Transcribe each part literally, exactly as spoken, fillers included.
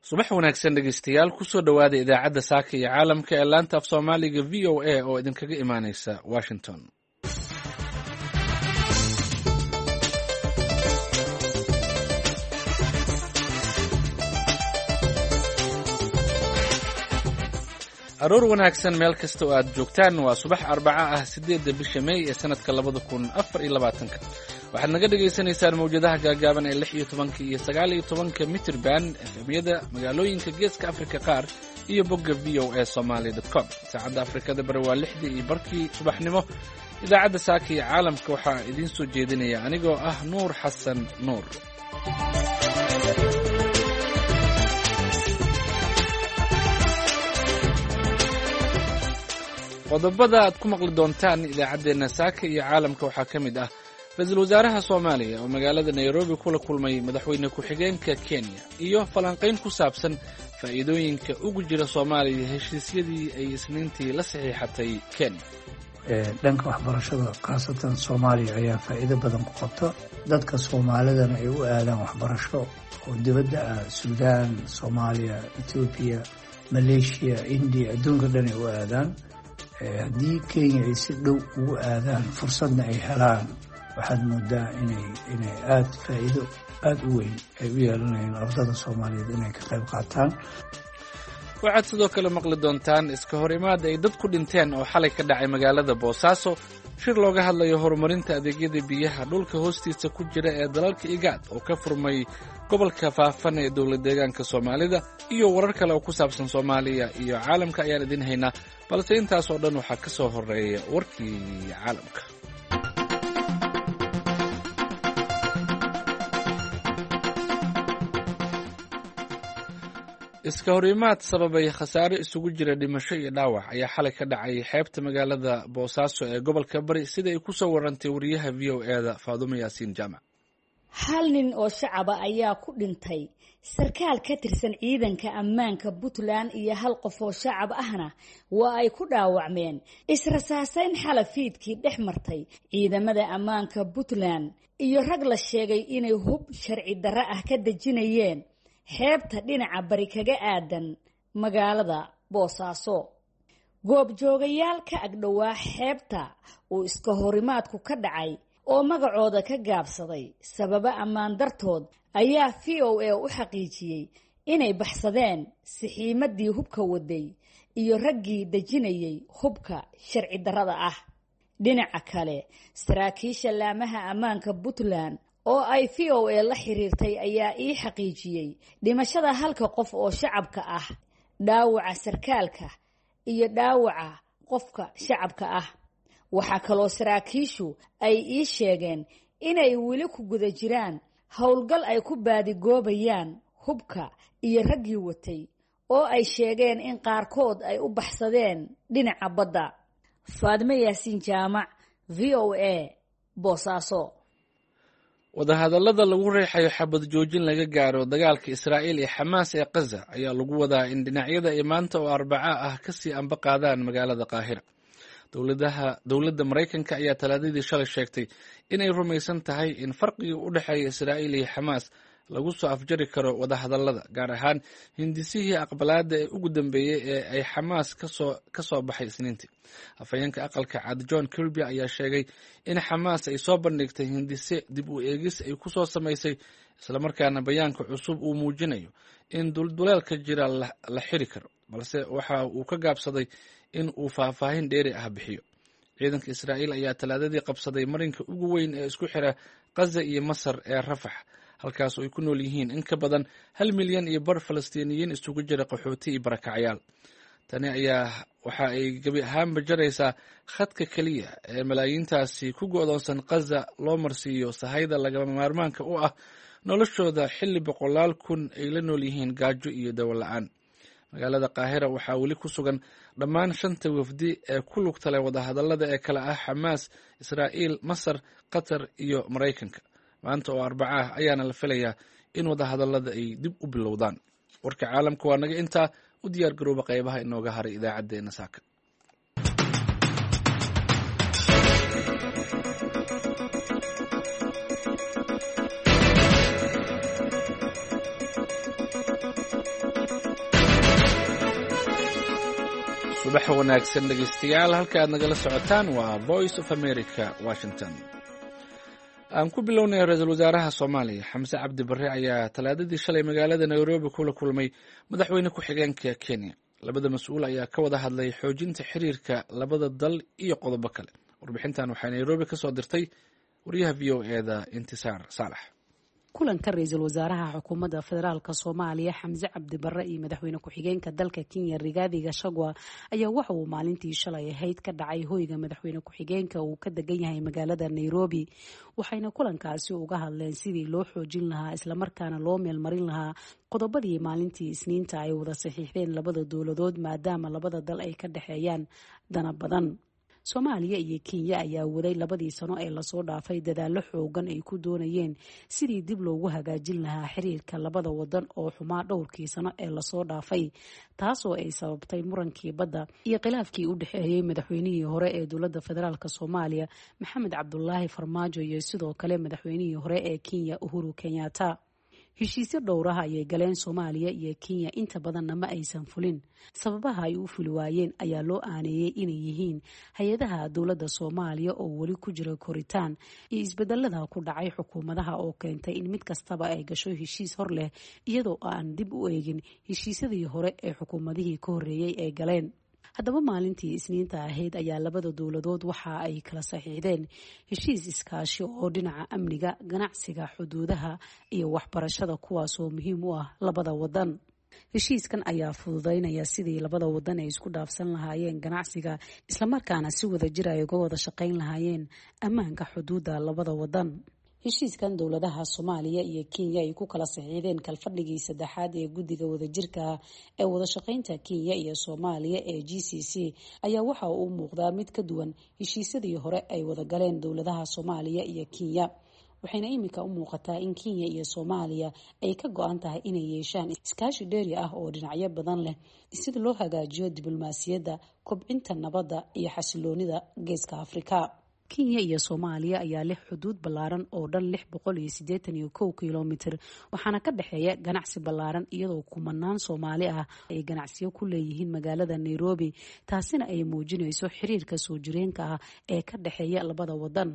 subax wanaagsan dhegeystayaal kusoo dhowaada idaacadda saaka iyo caalamka ee laanta af soomaaliga v o a oo idinkaga imaaneysa washington. aroor wanaagsan meel kasta oo aad joogtaan. waa subax arbaca ah sideedda bisha May ee sanadka labada kun afar iyo labaatanka. waxaad naga dhagaysanaysaan mawjadaha gaagaaban ee lix iyo tobanka iyo sagaal iyo tobanka mitir band efemyada magaalooyinka geeska Afrika qaar iyo bogga v o a somali dot com. saacadda Afrikada bari waa lixdii iyo barkii subaxnimo. idaacadda saaka iyo caalamka waxaa idiin soo jeedinaya anigoo ah Nuur Xasan Nuur. qodobada aad ku maqli doontaan idaacaddeenna saaka iyo caalamka waxaa ka mid ah ra-iisul wasaaraha Soomaaliya oo magaalada Nairobi kula kulmay madaxweyne ku-xigeenka Kenya iyo falanqayn ku saabsan faa'iidooyinka ugu jira Soomaaliya heshiisyadii ay isniintii la saxiixatay Kenya. dhanka waxbarashada khaasatan Soomaaliya ayaa faa'iido badan ku qabta. dadka Soomaalidana ay u aadaan waxbarasho oo dibadda ah, Suudaan, Soomaaliya, Ethiopia, Malaysia, India, adduunka dhan ay u aadaan. haddii Kenya ay si dhow ugu aadaan fursadna ay helaan, waxaad moodaa inay inay aad faa'iido aad u weyn ay u yeelanayaan ardada Soomaaliyeed inay ka qayb qaataan. waxaad sidoo kale maqli doontaan iska hor imaad ay dad ku dhinteen oo xalay ka dhacay magaalada Boosaaso, shir looga hadlayo horumarinta adeegyada biyaha dhulka hoostiisa ku jira ee dalalka IGAD oo ka furmay gobolka Faafan ee dowlad deegaanka Soomaalida, iyo warar kale oo ku saabsan Soomaaliya iyo caalamka ayaan idin haynaa, balse intaas oo dhan waxaa ka soo horeeya warkii caalamka. iska horimaad sababay khasaare isugu jira dhimasho iyo dhaawac ayaa xalay ka dhacay xeebta magaalada Boosaaso ee gobolka Bari, sida ay ku soo warantay wariyaha V O A da Faadumo Yaasiin Jaamac. hal nin oo shacaba ayaa ku dhintay, sarkaal ka tirsan ciidanka ammaanka Puntland iyo hal qof oo shacab ahna waa ay ku dhaawacmeen israsaasayn xalay fiidkii dhex martay ciidamada ammaanka Puntland iyo rag la sheegay inay hub sharci darro ah ka dejinayeen xeebta dhinaca bari kaga aadan magaalada Boosaaso. goobjoogayaal ka agdhowaa xeebta uu iska horimaadku ka dhacay oo magacooda ka gaabsaday sababa ammaan dartood ayaa V O A u xaqiijiyey inay baxsadeen sixiimadii hubka waday iyo raggii dejinayay hubka sharci darrada ah. dhinaca kale, saraakiisha laamaha ammaanka Puntland oo ay V O A la xiriirtay ayaa ii xaqiijiyey dhimashada halka qof oo shacabka ah, dhaawaca sarkaalka iyo dhaawaca qofka shacabka ah. waxaa kaloo saraakiishu ay ii sheegeen inay weli ku guda jiraan howlgal ay ku baadigoobayaan hubka iyo raggii watay oo ay sheegeen in qaarkood ay u baxsadeen dhinaca badda. Faadumo Yaasiin Jaamac, V O A, Boosaaso. wadahadallada lagu reexayo xabad joojin laga gaaro dagaalka Israa'iil iyo Xamaas ee Gaza ayaa lagu wadaa in dhinacyada ay maanta oo Arbaca ah kasii amba qaadaan magaalada Qaahira. dowladaha dowladda Mareykanka ayaa talaadadii shalay sheegtay inay rumaysan tahay in farqiga u dhexeeya Israa'iil iyo Xamaas lagu soo afjari karo wadahadallada, gaar ahaan hindisihii aqbalaadda ee ugu dambeeyey ee ay Xamaas kasoo ka soo baxay Isniintii. afhayeenka aqalka cad John Kirby ayaa sheegay in Xamaas ay soo bandhigtay hindise dib u eegis ay ku soo samaysay, islamarkaana bayaanka cusub uu muujinayo in dulduleelka jira la xiri karo, balse waxa uu ka gaabsaday in uu faahfaahin dheeri ah bixiyo. ciidanka Israa'iil ayaa talaadadii qabsaday marinka ugu weyn ee isku xira Gaza iyo Masar ee Rafax, halkaas oo ay ku nool yihiin in ka badan hal milyan iyo bar Falastiiniyiin isugu jira qaxooti iyo barakacyaal. tani ayaa waxa ay gebi ahaanba jaraysaa khadka keliya ee malaayiintaasi ku go'doonsan Gaza loo marsiiyo sahayda lagama maarmaanka u ah noloshooda xilli boqolaal kun ay la nool yihiin gaajo iyo dawo la'aan. magaalada Qaahira waxaa weli ku sugan dhammaan shanta wafdi ee ku lugta leh wadahadallada ee kala ah Xamaas, Israa'iil, Masar, Qatar iyo Mareykanka. maanta oo Arbaca ah ayaana la filayaa in wadahadallada ay dib u bilowdaan. warka caalamka waa naga intaa. u diyaar garooba qaybaha inooga haray idaacaddeenna saaka. subax wanaagsan dhegeystayaal, halka aad nagala socotaan waa Voice of America Washington. aan ku bilownay ra'iisul wasaaraha Soomaaliya Xamse Cabdi Barre ayaa talaadadii shalay magaalada Nairobi kula kulmay madaxweyne ku-xigeenka Kenya. labada mas'uul ayaa ka wada hadlay xoojinta xiriirka labada dal iyo qodobo kale. warbixintan waxay Nairobi ka soo dirtay wariyaha V O A da Intisaar Saalax. kulanka ra'iisul wasaaraha xukuumadda federaalka Soomaaliya Xamse Cabdi Barre iyo madaxweyne ku-xigeenka dalka Kenya Rigathi Gachagua ayaa waxa uu maalintii shalay ahayd ka dhacay hoyga madaxweyne ku-xigeenka uu ka degan yahay magaalada Nairobi, waxayna kulankaasi uga hadleen sidii loo xoojin lahaa isla markaana loo meelmarin lahaa qodobadii maalintii Isniinta ay wada saxiixdeen labada dowladood maadaama labada dal ay ka dhaxeeyaan dana badan. Soomaaliya iyo Kenya ayaa waday labadii sano ee lasoo dhaafay dadaallo xoogan ay ku doonayeen sidii dib loogu hagaajin lahaa xiriirka labada wadan oo xumaa dhowrkii sano ee lasoo dhaafay, taasoo ay sababtay murankii badda iyo khilaafkii u dhexeeyay madaxweynihii hore ee dowladda federaalka Soomaaliya Maxamed Cabdulaahi Farmaajo iyo sidoo kale madaxweynihii hore ee Kenya Uhuru Kenyatta. heshiisyo dhowraha ayay galeen Soomaaliya iyo Kenya, inta badanna ma aysan fulin. sababaha ay u fuli waayeen ayaa loo aaneeyay inay yihiin hay-adaha dowladda Soomaaliya oo weli ku jira koritaan iyo isbedelada ku dhacay xukuumadaha oo keentay in mid kastaba ay gasho heshiis hor leh iyadoo aan dib u eegin heshiisyadii hore ee xukuumadihii ka horreeyay ee galeen. haddaba maalintii Isniinta ahayd ayaa labada dowladood waxa ay kala saxiixdeen heshiis iskaashi oo dhinaca amniga, ganacsiga, xuduudaha iyo waxbarashada, kuwaasoo muhiim u ah labada wadan. heshiiskan ayaa fududeynaya sidii labada wadan ay isku dhaafsan lahaayeen ganacsiga, isla markaana si wada jir ay uga wada shaqayn lahaayeen ammaanka xuduudda labada wadan. heshiiskan dowladaha Soomaaliya iyo Kenya ay ku kala saxiixdeen kalfadhigii saddexaad ee guddiga wadajirka ee wada shaqaynta Kenya iyo Soomaaliya ee G C C ayaa waxa uu muuqdaa mid ka duwan heshiisyadii hore ay wada galeen dowladaha Soomaaliya iyo Kenya, waxayna imika u muuqataa in Kenya iyo Soomaaliya ay ka go'an tahay inay yeeshaan iskaashi dheeri ah oo dhinacyo badan leh sida loo hagaajiyo diblomaasiyadda, kobcinta nabadda iyo xasiloonida Geeska Afrika. Kenya iyo Soomaaliya ayaa leh xuduud ballaaran oo dhan lix boqol iyo siddeetan iyo kow kiiloomitir, waxaana ka dhexeeya ganacsi ballaaran iyadoo kumanaan Soomaali ah ay ganacsiyo ku leeyihiin magaalada Nairobi, taasina ay muujinayso xiriirka soo jireenka ah ee ka dhexeeya labada wadan.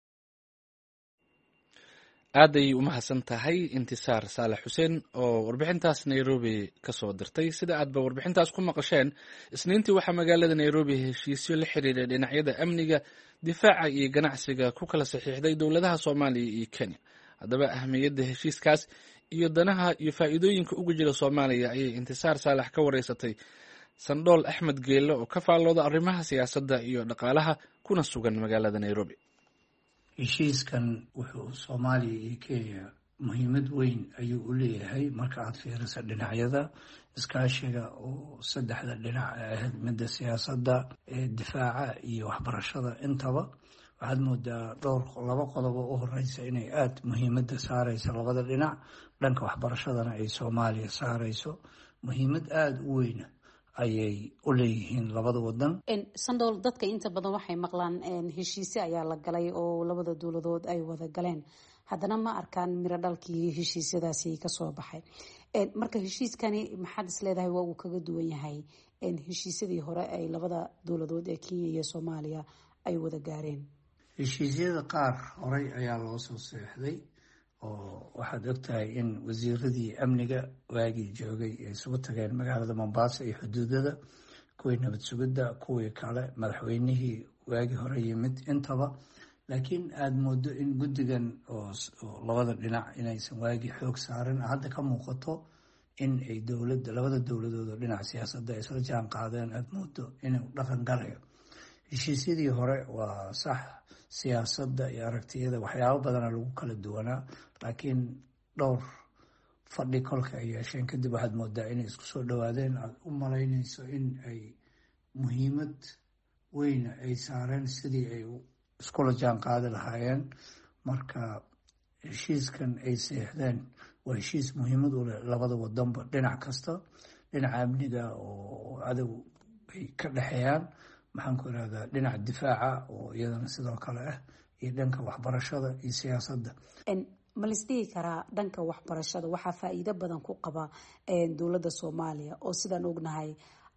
aad ay u mahadsan tahay Intisaar Saalax Xuseen oo warbixintaas Nairobi ka soo dirtay. sida aadba warbixintaas ku maqasheen, Isniintii waxaa magaalada Nairobi heshiisyo la xiriira dhinacyada amniga, difaaca iyo ganacsiga ku kala saxiixday dowladaha Soomaaliya iyo Kenya. haddaba ahmiyadda heshiiskaas iyo danaha iyo faa'iidooyinka ugu jira Soomaaliya ayay Intisaar Saalax ka wareysatay Sandhool Axmed Geelle oo ka faallooda arrimaha siyaasadda iyo dhaqaalaha kuna sugan magaalada Nairobi. heshiiskan wuxuu Soomaaliya iyo Kenya muhiimad weyn ayuu u leeyahay marka aad fiiriso dhinacyada iskaashiga oo saddexda dhinac ahayd, midda siyaasadda, difaaca iyo waxbarashada. intaba waxaad moodaa dhowr laba qodob oo u horeysa inay aada muhiimadda saareyso labada dhinac. dhanka waxbarashadana ay Soomaaliya saareyso muhiimad aada u weyn ayay u leeyihiin labada wadan. Sandhool, dadka inta badan waxay maqlaan heshiisyo ayaa la galay oo labada dowladood ay wada galeen, haddana ma arkaan miro dhalkii heshiisyadaasi ka soo baxay. marka heshiiskani maxaad is leedahay waa uu kaga duwan yahay heshiisyadii hore ay labada dowladood ee Kenya iyo Soomaaliya ay wada gaareen? heshiisyada qaar horey ayaa loo soo saxiixday oo waxaad ogtahay in wasiiradii amniga waagii joogay ay isugu tageen magaalada Mombasa iyo xuduudada, kuwii nabad sugidda, kuwii kale madaxweynihii waagii hore yimid intaba. laakiin aada moodo in guddigan oo labada dhinac inaysan waagii xoog saarin, hadda ka muuqato in ay dowladda labada dowladood oo dhinaca siyaasadda ay isla jaan qaadeen. aada moodo inuu dhaqan galayo. heshiisyadii hore waa sax, siyaasadda iyo aragtiyada waxyaabo badana lagu kala duwanaa, laakiin dhowr fadhi kolka ay yeesheen kadib waxaad moodaa inay isku soo dhawaadeen. aada u malaynayso in ay muhiimad weyna ay saareen sidii ay iskula jaan qaadi lahaayeen. marka heshiiskan ay seexdeen waa heshiis muhiimad u leh labada wadanba, dhinac kasta. dhinaca amniga oo cadow ay ka dhexeeyaan, maxaan ku irahdaa dhinaca difaaca oo iyadana sidoo kale ah, iyo dhanka waxbarashada iyo siyaasadda. ma lisdhihi karaa dhanka waxbarashada waxaa faa'iido badan ku qaba dowladda Soomaaliya oo sidaan ognahay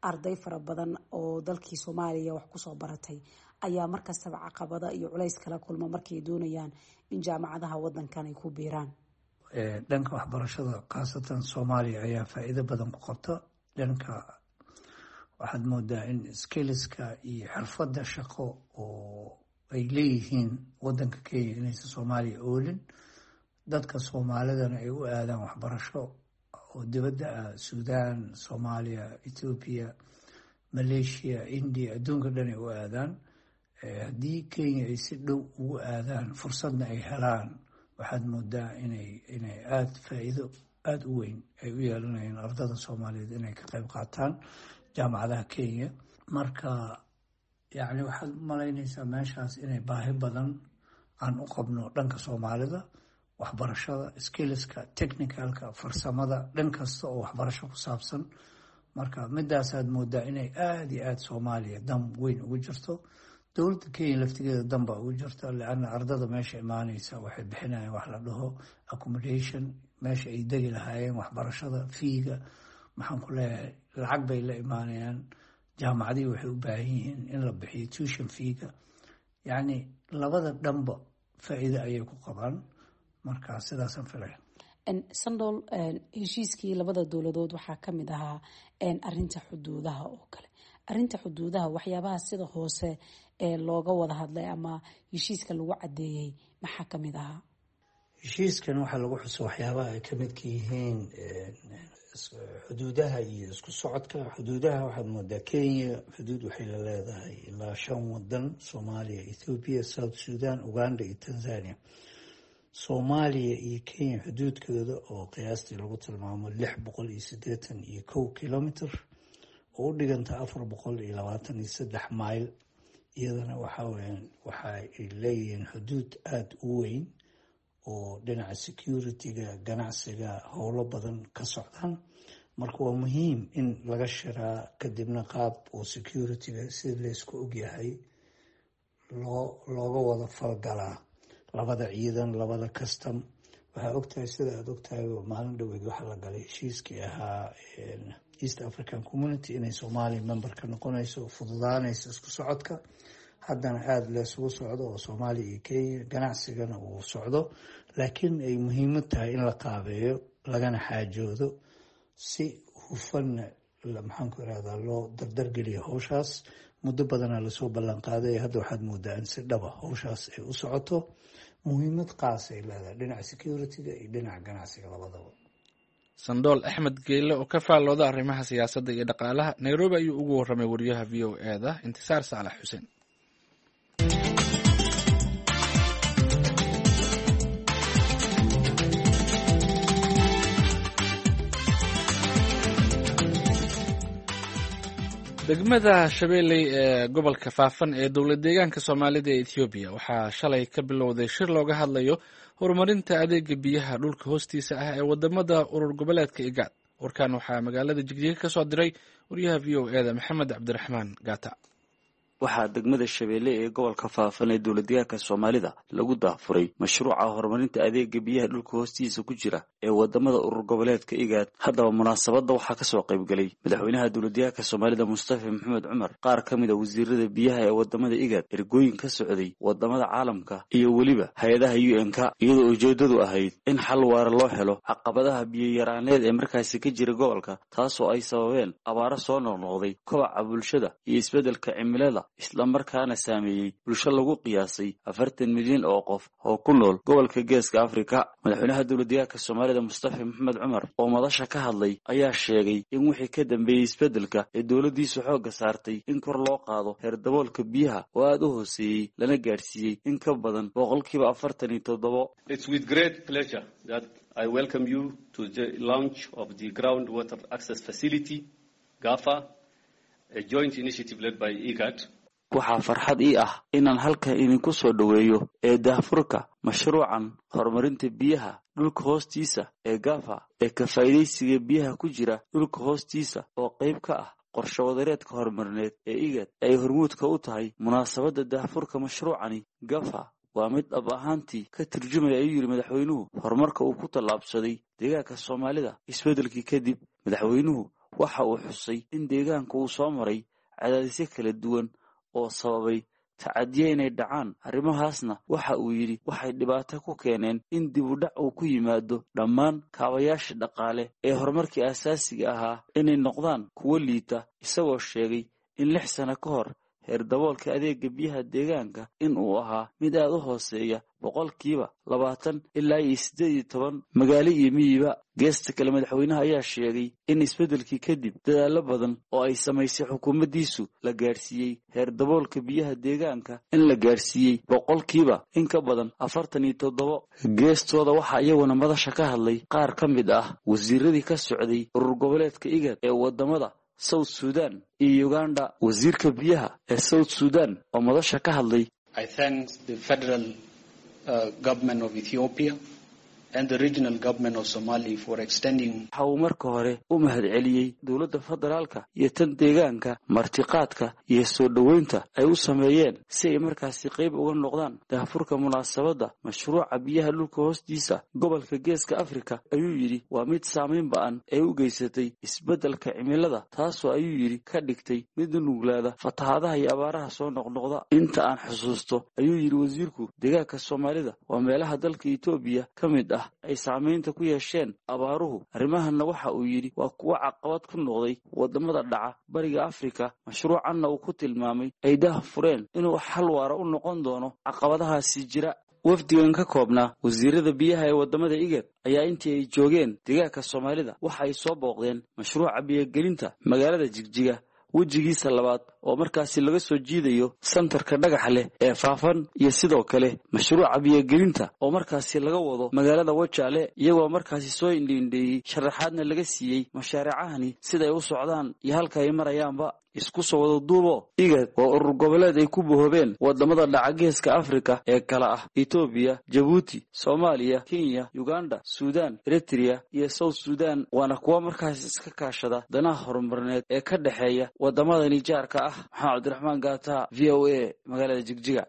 arday fara badan oo dalkii Soomaaliya wax ku soo baratay ayaa markastaba caqabada iyo culays kala kulma markay doonayaan in jaamacadaha wadankan ay ku biiraan. dhanka waxbarashada khaasatan Soomaaliya ayaa faa'iido badan ku qabta. dhanka waxaad moodaa in skillska iyo xirfadda shaqo oo ay leeyihiin wadanka Kenya inaysan Soomaaliya oolin. dadka Soomaalidana ay u aadaan waxbarasho oo dibadda ah, Suudaan, Soomaaliya, Ethiopia, Malaysia, India, adduunka dhan ay u aadaan. haddii Kenya ay si dhow ugu aadaan fursadna ay helaan, waxaad moodaa inay inay aada faa'iido aada u weyn ay u yeelanayaan ardada Soomaaliyeed inay ka qayb qaataan jaamacadaha Kenya. marka yacni waxaad malaynaysaa meeshaas inay baahi badan aan u qabno dhanka Soomaalida, waxbarashada, skillska, technicalka, farsamada, dhan kasta oo waxbarasho ku saabsan. marka midaasaad moodaa inay aada iyo aada Soomaaliya dan weyn ugu jirto. dowladda Kenya laftigeeda dan baa ugu jirta, leanna ardada meesha imaanaysa waxay bixinayaan wax la dhaho accommodation, meesha ay degi lahaayeen, waxbarashada, fiiga, maxaan ku leeyahay, lacag bay la imaanayaan. jaamacadihii waxay u baahan yihiin in la bixiyo tuition fiiga. yacni labada dhanba faa'iido ayay ku qabaan. marka sidaasaan filaya. Sandol, heshiiskii labada dowladood waxaa ka mid ahaa arinta xuduudaha oo kale. arinta xuduudaha waxyaabaha sida hoose ee looga wada hadlay ama heshiiska lagu cadeeyay maxaa ka mid ahaa? heshiiskan waxaa lagu xuso waxyaabaha ay ka midka yihiin xuduudaha iyo isku socodka. xuduudaha waxaad moodaa Kenya xuduud waxay la leedahay ilaa shan wadan: Soomaaliya, Ethiopia, South Sudan, Uganda iyo Tanzania. Soomaaliya iyo Kenya xuduudkooda oo qiyaastii lagu tilmaamo lix boqol iyo siddeetan iyo kow kilomitr oo u dhiganta afar boqol iyo labaatan iyo saddex mayl. iyadana waxaa weeyaan waxa ay leeyihiin xuduud aada u weyn oo dhinaca security-ga, ganacsiga, howlo badan ka socdaan. marka waa muhiim in laga shiraa kadibna qaab oo security-ga sida laysku ogyahay loo looga wada falgalaa labada ciidan, labada custom. waxaa ogtahay sida aada ogtahay maalin dhaweed waxaa la galay heshiiskii ahaa East African Community inay Soomaaliya member ka noqonayso, fududaanayso isku socodka. haddana aada laysugu socdo oo Soomaaliya iyo Kenya ganacsigana uu socdo, laakiin ay muhiimad tahay in la qaabeeyo lagana xaajoodo si hufanna maxaan ku irahdaa loo dardargeliyo howshaas. muddo badana lasoo ballan qaaday, hadda waxaad moodaa in si dhaba howshaas ay u socoto. muhiimad qaas ay leedahay dhinaca security-ga iyo dhinaca ganacsiga labadaba. Sandool Axmed Geyle oo ka faallooda arrimaha siyaasadda iyo dhaqaalaha, Nairobi ayuu ugu warramay wariyaha V O A-da Intisaar Saalax Xuseen. degmada Shabeelley ee gobolka Faafan ee dowlad deegaanka Soomaalida ee Ethiopia waxaa shalay ka bilowday shir looga hadlayo horumarinta adeega biyaha dhulka hoostiisa ah ee wadamada urur goboleedka IGAD. warkan waxaa magaalada Jigjiga ka soo diray wariyaha V O A-da Maxamed Cabdiraxmaan Gaata. waxaa degmada Shabeelley ee gobolka Faafan ee dowlad deegaanka Soomaalida lagu daafuray mashruuca horumarinta adeega biyaha dhulka hoostiisa ku jira ee wadamada urur goboleedka IGAD. haddaba munaasabada waxaa ka soo qayb galay madaxweynaha dowlad deegaanka Soomaalida Mustafa Maxamed Cumar, qaar ka mid ah wasiirada biyaha ee wadamada IGAD, ergooyin ka socday wadamada caalamka iyo weliba hay'adaha U N-ka, iyadoo ujeedadu ahayd in xal waara loo helo caqabadaha biyo yaraaneed ee markaasi ka jira gobolka, taasoo ay sababeen abaaro soo noqnoqday, kobaca bulshada iyo isbedelka cimilada, isla markaana saameeyey bulsho lagu qiyaasay afartan milyan oo qof oo ku nool gobolka Geeska Afrika. madaxweynaha dowlad deegaanka Soomaalida Mustafa Maxamed Cumar oo madasha ka hadlay ayaa sheegay in wixii ka dambeeyay isbedelka ee dowladiisu xoogga saartay in kor loo qaado heer daboolka biyaha oo aada u hooseeyey lana gaarsiiyey in ka badan boqolkiiba afartan iyo toddobo. It's with great pleasure that I welcome you to the launch of the groundwater access facility GAFA, a joint initiative led by IGAD. waxaa farxad ii ah inaan halkan idinku soo dhoweeyo ee daahfurka mashruucan horumarinta biyaha dhulka hoostiisa ee GAFA ee ka faa'iidaysiga biyaha ku jira dhulka hoostiisa oo qayb ka ah qorshe wadareedka horumarineed ee IGAD ay hormuudka u tahay. munaasabadda daahfurka mashruucani GAFA waa mid dhab ahaantii ka turjumaya, ayuu yidhi madaxweynuhu, horumarka uu ku tallaabsaday deegaanka Soomaalida isbedelkii kadib. madaxweynuhu waxa uu xusay in deegaanka uu soo maray cadaadisyo kala duwan oo sababay tacadiye inay dhacaan. arrimahaasna waxa uu yidhi waxay dhibaato ku keeneen in dib u dhac uu ku yimaado dhammaan kaabayaasha dhaqaale ee horumarkii aasaasiga ahaa inay noqdaan kuwo liita, isagoo sheegay in lix sano ka hor heer daboolka adeega biyaha deegaanka in uu ahaa mid aad u hooseeya boqolkiiba labaatan ilaa iyo siddeed iyo toban magaalo iyo miyiba. geesta kale madaxweynaha ayaa sheegay in isbeddelkii kadib dadaallo badan oo ay samaysay xukuumaddiisu la gaadhsiiyey heer daboolka biyaha deegaanka in la gaadhsiiyey boqolkiiba in ka badan afartan iyo toddobo. geestooda waxaa iyaguna madasha ka hadlay qaar ka mid ah wasiiradii ka socday urur goboleedka igad ee wadamada South Sudan iyo Uganda. wasiirka biyaha ee South Sudan oo madasha ka hadlay I thank the federal uh, government of Ethiopia and the regional government of Somalia for extending. waxa uu marka hore u mahadceliyey dowladda federaalka iyo tan deegaanka martiqaadka iyo soo dhoweynta ay u sameeyeen si ay markaasi qayb uga noqdaan daahfurka munaasabadda mashruuca biyaha dhulka hoostiisa gobolka geeska Afrika. ayuu yidhi waa mid saameyn ba'an ee u geysatay isbeddelka cimilada, taasoo ayuu yidhi ka dhigtay mid nuglaada fatahaadaha iyo abaaraha soo noqnoqda. inta aan xusuusto ayuu yidhi wasiirku, deegaanka Soomaalida waa meelaha dalka Itoobiya ka mid ah ay saamaynta ku yeesheen abaaruhu. arrimahanna waxa uu yidhi waa kuwo caqabad ku noqday wadamada dhaca bariga Afrika. mashruucanna uu ku tilmaamay ay daah fureen inuu xal waara u noqon doono caqabadahaasi jira. wafdigan ka koobnaa wasiirada biyaha ee wadamada igad ayaa intii ay joogeen deegaanka Soomaalida waxa ay soo booqdeen mashruuca biyagelinta magaalada Jigjiga wejigiisa labaad oo markaasi laga soo jiidayo santarka dhagaxa leh ee Faafan, iyo sidoo kale mashruuca biyagelinta oo markaasi laga wado magaalada Wajaale, iyagoo markaasi soo indhiindheeyey sharaxaadna laga siiyey mashaariicahani siday u socdaan iyo halka ay marayaanba. isku soo wada duubo igad waa urur goboleed ay ku bohobeen wadamada dhaca geeska Afrika ee kala ah Ethiopia, Djibouti, Soomaaliya, Kenya, Uganda, Sudan, Eritrea iyo South Sudan. waana kuwa markaasi iska kaashada danaha horumarineed ee ka dhaxeeya wadamada nijaarka ah. maxamed cabdiraxmaan gaata, V O A, magaalada Jigjiga.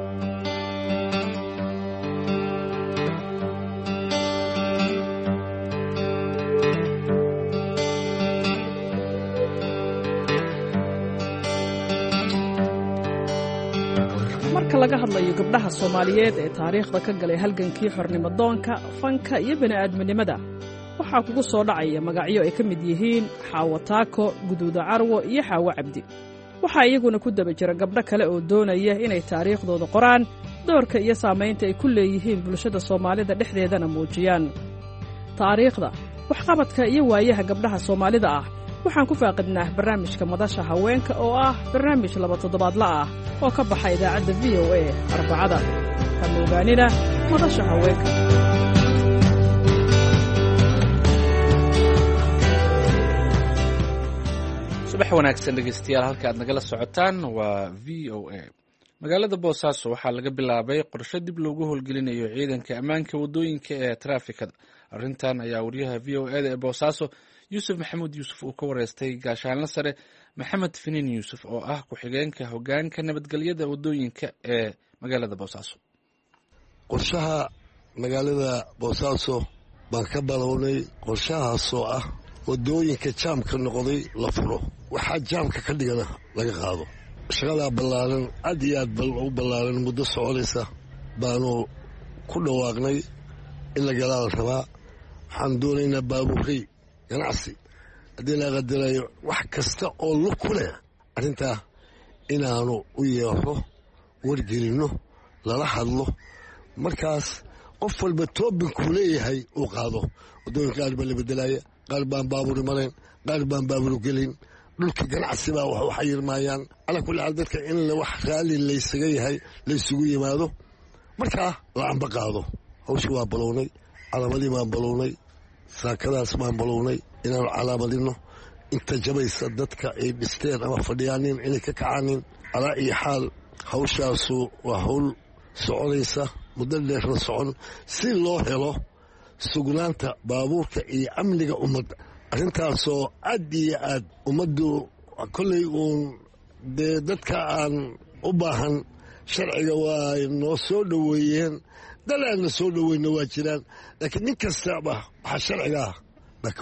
marka laga hadlayo gabdhaha Soomaaliyeed ee taariikhda ka galay halgankii xornimo doonka, fanka iyo bini'aadminimada, waxaa kugu soo dhacaya magacyo ay ka mid yihiin Xaawo Taako, Guduuda Carwo iyo Xaawo Cabdi. waxaa iyaguna ku daba jira gabdho kale oo doonaya inay taariikhdooda qoraan, doorka iyo saamaynta ay ku leeyihiin bulshada Soomaalida dhexdeedana muujiyaan. taariikhda, waxqabadka iyo waayaha gabdhaha Soomaalida ah waxaan ku faaqidnaa barnaamijka Madasha Haweenka oo ah barnaamij laba toddobaadla ah oo ka baxa idaacadda V O A Arbacada. ka moogaanina Madasha Haweenka. subax wanaagsan dhegeystayaal, halka aad nagala socotaan waa V O A. magaalada Boosaaso waxaa laga bilaabay qorshe dib loogu howlgelinayo ciidanka ammaanka wadooyinka ee traafikada. arrintan ayaa wariyaha V O A ee Boosaaso Yuusuf Maxamuud Yuusuf uu ka wareystay gaashaanle sare Maxamed Finiin Yuusuf oo ah ku-xigeenka hoggaanka nabadgelyada wadooyinka ee magaalada Boosaaso. qorshaha magaalada Boosaaso baan ka bilownay, qorshahaasoo ah wadooyinka jaamka noqday la furo, waxaa jaamka ka dhigana laga qaado. shaqadaa ballaaran aad iyo aad u ballaaran muddo soconaysa baanu ku dhawaaqnay in la galaa la rabaa. waxaan doonaynaa baabuurey ganacsi haddii la qadarayo wax kasta oo lug ku leh arrintaa inaanu u yeero, wargelinno, lala hadlo, markaas qof walba toobinkuu leeyahay uu qaado. waddooyinka qaar baa la bedelaya, qaar baan baaburi marayn, qaar baan baaburu gelin, dhulka ganacsi baa wax u xayirmaayaan. calaa kulli xaal dadka in wax raalli laysaga yahay laysugu yimaado, markaa la amba qaado. hawshii waan balownay, calaamadii baan balownay, saakadaas baan balownay inaanu calaamadinno. inta jabaysa dadka ay dhisteen ama fadhiyaanin inay ka kacaanin. calaa iyo xaal hawshaasu waa hawl soconaysa muddo dheerna socon si loo helo sugnaanta baabuurka iyo amniga ummadda. arrintaasoo aad iyo aad ummaddu kollay uun dee dadka aan u baahan sharciga waa noo soo dhoweeyeen, dal aanna soo dhoweyna waa jiraan, laakiin nin kastaba waxaa sharciga ah baa ka weyn.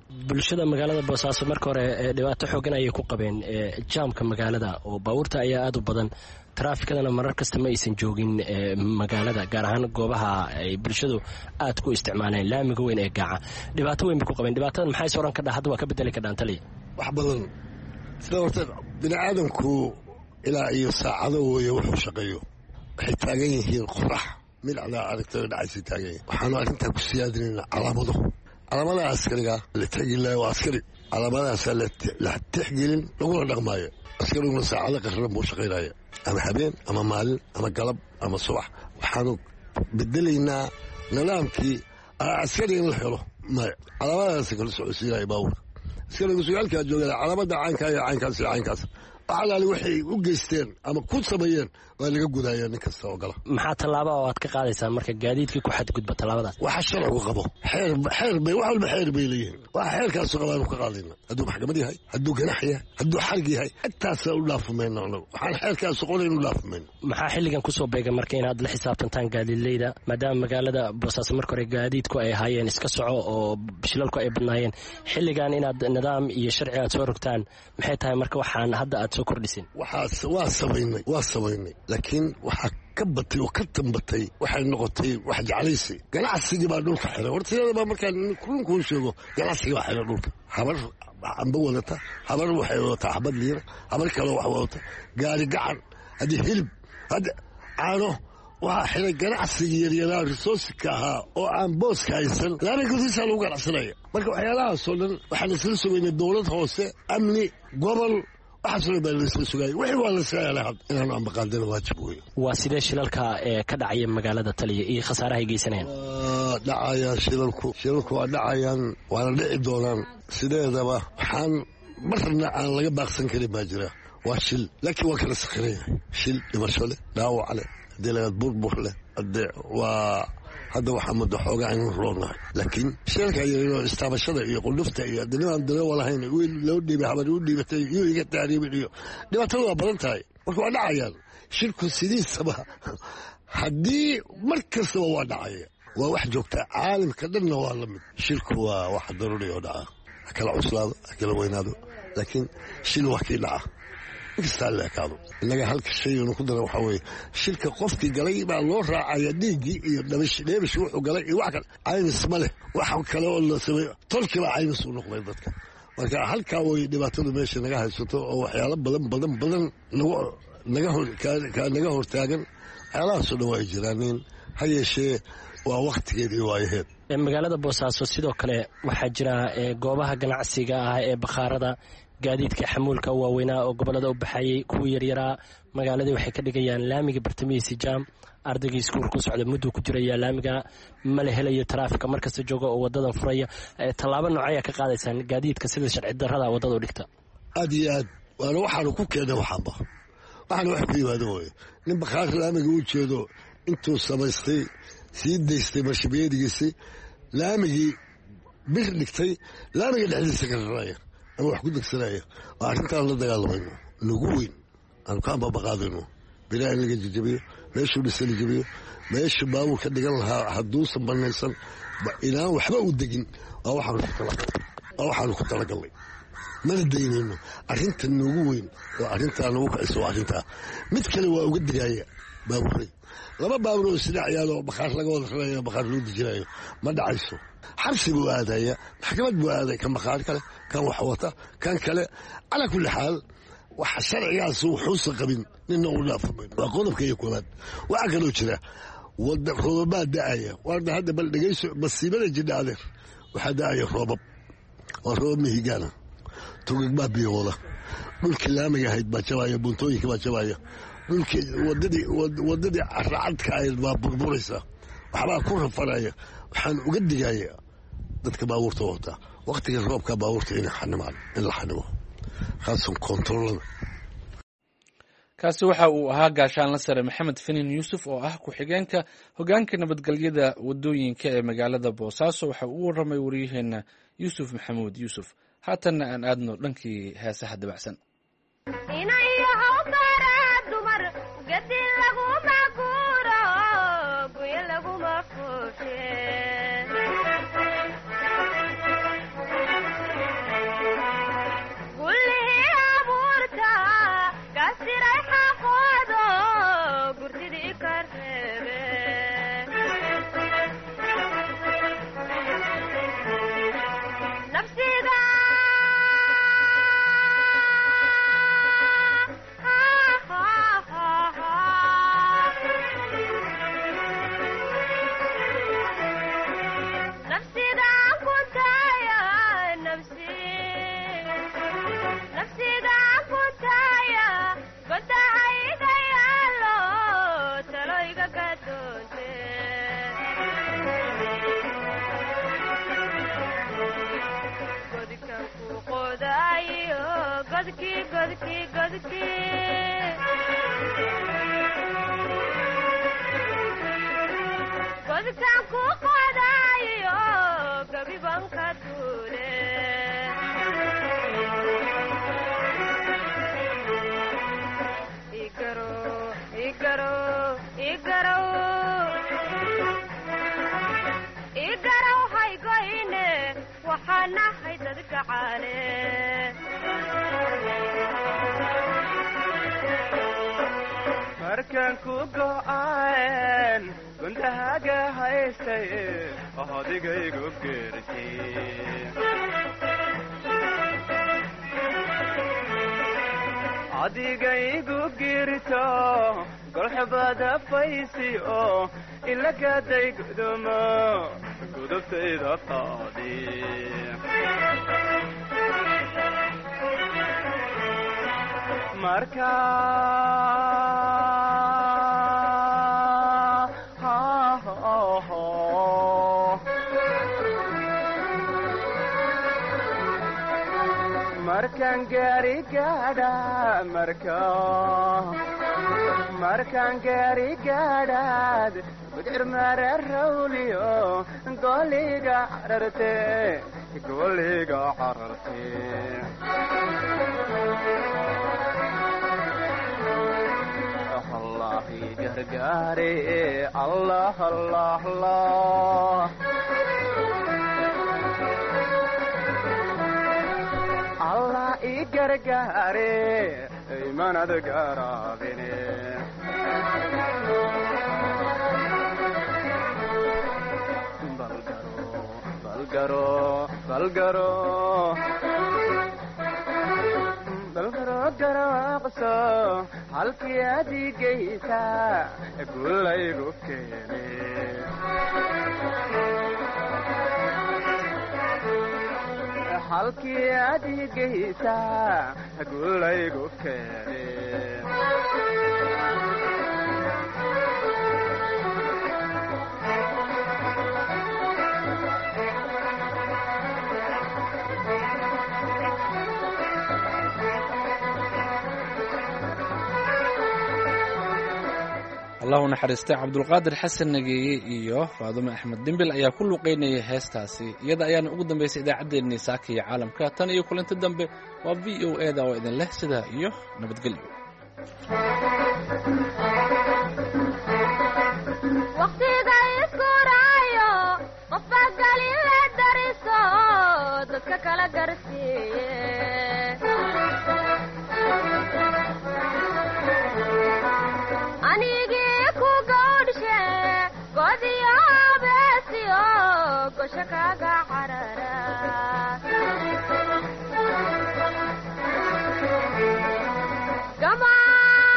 bulshada magaalada boosaaso marka hore dhibaato xoogan ayay ku qabeen jaamka magaalada oo baabuurta ayaa aad u badan taraafikadana marar kasta ma aysan joogin magaalada gaar ahaan goobaha ay bulshadu aad ku isticmaaleen laamiga weyn ee gaaca dhibaato weyn bay ku qabeen dhibaatada maxay soo oran ka dhaha hadda waa ka bedeli ka dhaantaliya wax badan sida horta bini'aadamku ilaa iyo saacado weeye wuxuu shaqeeyo waxay taagan yihiin qorax midacdaa aragtada dhacaysay taagan yihiin waxaanu arrintaa ku siyaadinaynaa calaamado calaamadaha askariga la tixgelinayo waa askari calaamadahaasa la tixgelin laguna dhaqmaayo askariguna saacado qarran buu shaqaynaya ama habeen ama maalin ama galab ama subax waxaanu bedelaynaa nidaamkii askariga in la helo maya calaamadahaasa kala socodsiinaya baabuurka askariga sugaalkaa joogada calaamada caynkaa iyo caynkaas iyo caynkaas waxalaali waxay u geysteen ama ku sameeyeen waa laga gudaya nin kasta oo gala maxaa tallaaba oo aad ka qaadaysaan marka gaadiidkii ku xadgudba tallaabadaas waxa sharcigu qabo xeer xeer bay wax walba xeer bay leeyihiin waxa xeerkaasu qabaanu ka qaadayna hadduu maxkamad yahay hadduu ganax yahay hadduu xarig yahay intaasa u dhaafumayno anagu waxaan xeerkaasu qonayn u dhaafumayno maxaa xilligan kusoo beega marka inaad la xisaabtantaan gaadiidleyda maadaama magaalada boosaaso marka hore gaadiidku ay ahaayeen iska soco oo shilalku ay badnaayeen xilligan inaad nidaam iyo sharci aad soo rogtaan maxay tahay marka waxaan hadda aad soo kordhisin waxaas waa samaynay waa samaynay laakiin waxaa ka batay oo ka tambatay waxay noqotay wax jeclaysi ganacsigii baa dhulka xiray hortayadabaa markaan runkuu sheego ganacsigii baa xiray dhulka habar amba wadata habar waxay wadataa xabad liira habar kale wax wadata gaari gacan haddii hilib hadda caano waxaa xiray ganacsigii yaryaraa risooska ahaa oo aan booska haysan laami gudihiisaa lagu ganacsanaya marka waxyaalahaasoo dhan waxaan isla sugaynay dowlad hoose amni gobol waa sidee shilalka ee ka dhacaya magaalada taliya iyo khasaarahay geysanayaan waa dhacayaan shilalku shilalku waa dhacayaan waana dhici doonaan sideedaba waxaan marna aan laga baaqsan karin baa jira waa shil laakiin waa kala sakhiran yahay shil dhimasho leh dhaawac leh haddii lagaad burbur leh hadee waa hadda waxaa muddo xoogaa aynu roognahay laakiin sheelka iyo istaabashada iyo qudhufta iyo adinimaan dareewa lahayn wiil loo dhiibay habar u dhiibatay iyo iga taariibin iyo dhibaatada waa badan tahay marka waa dhacayaan shirku sidiisaba haddii mar kastaba waa dhacaya waa wax joogtaa caalamka dhanna waa la mid shirku waa wax daruuri oo dhaca ha kala cuslaado ha kala weynaado laakiin shil waa kii dhaca inkastaa la ekaado innaga halka shaynu ku dara waxaa weeye shilka qofkii galay baa loo raacaya dhiiggii iyo dhabish dheebish wuxuu galay iyo wax kale caynis ma leh wax kale oo la sameeyo tolkii baa caynis u noqday dadka marka halkaa way dhibaatadu meesha naga haysato oo waxyaalo badan badan badan nagu naga hor naga hortaagan waxyaalahaasoo dhan waa ay jiraaneen ha yeeshee waa wakhtigeedii waayaheed magaalada boosaaso sidoo kale waxaa jira goobaha ganacsiga ah ee bakhaarada gaadiidka xamuulka waaweynaa oo gobolada u baxayay kuwa yaryaraa magaaladii waxay ka dhigayaan laamiga bartamihiisi jaam ardaygii iskuul ku socda mudduu ku jiraya laamiga mala helayo taraafika markasta jooga oo wadadan furaya tallaabo noocayaa ka qaadaysaan gaadiidka sida sharci darrada wadada u dhigta aad iyo aad waana waxaanu ku keenay waxaanba waxaana wax ku yimaado wooye nin bakhaar laamiga u jeedo intuu samaystay sii daystay marshabiyadigiisii laamigii bir dhigtay laamiga dhexdiisa ka raraya ama wax ku degsanaya waa arrintaan la dagaalamayno nagu weyn aanu ka ambabaqaadayno bilaa in laga jajabiyo meeshuu dhisa la jabiyo meesha baabuur ka dhigan lahaa hadduusan banaysan inaan waxba u degin waa waxaanu ku talagalnay mana daynayno arrinta nagu weyn oo arrintaa nagu kacisa waa arrintaa mid kale waa uga digaya baabuuray laba baabuur oo sidaac yaalo bakhaar laga wada rarayo bakhaar loo dejinayo ma dhacayso xabsi buu aadaya maxkamad buu aaday kan bakhaar kale kan wax wata kan kale calaa kulli xaal waxa sharcigaas wuxuusan qabin nina u dhaafamayn waa qodobka iyo koobaad waxaa kaloo jira wada roobabaa da'aya waada hadda bal dhegayso masiibada jidha adeer waxaa da'aya roobab waa roobab mihigaana tugag baa biyo wada dhulkii laamiga ahayd baa jabaya buntooyinka baa jabaya dhulkii wadadii wadadii caracadka ahayd baa burburaysa waxbaa ku rafanaya waxaan uga digaya dadka baabuurta wata waktiga roobka baabuurta in xanimaan in la xanimo khaasan kontaroolada kaasi waxa uu ahaa gaashaanla sare maxamed finin yuusuf oo ah ku-xigeenka hogaanka nabadgelyada wadooyinka ee magaalada boosaaso waxa uu waramay waryaheena yuusuf maxamuud yuusuf haatanna aan aadno dhankii heesaha dabacsan qodaayo godkii godkii godkii godkaan ku qodaayo gabibanka duule igaro igaro igaro igaro haygoyne waxaanahay dad gacaale markaan ku go'aan gundahaaga haystay odigaygu geertay adigaygu girto golxubada faysi oo ilagaday gudumo gudubtayda qaadi marka markaan gaari gaadha marka markaan gaari gaadhaad gudcir mara rawliyo goliga cararte goliga cararte allahi gargaare allah allah allah allah i gargaare imanad garaabine balgaro balgaro balgaro garaaqso halkii adigaysa gulaygu keene halkii adigaysa gulaygu keene allahu naxariistay cabdulqaadir xasan nageeye iyo faadume axmed dimbil ayaa ku luuqeynayay heestaasi iyada ayaana ugu dambaysay idaacaddeenii saaka iyo caalamka tan iyo kulanti dambe waa v o e da oo idin leh sidaa iyo nabadgelyo waqtiga iskuraayo qofba galin la dariso dadka kala garsiiye anigii ku gawdhshe godiyo beesiyo gosho kaga carara gama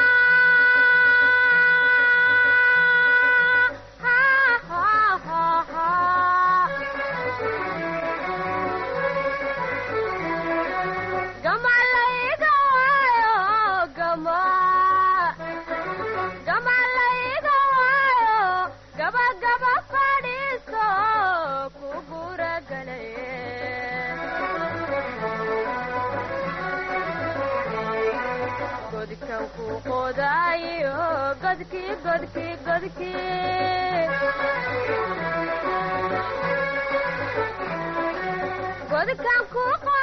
godkii godkii godkii godkaan ku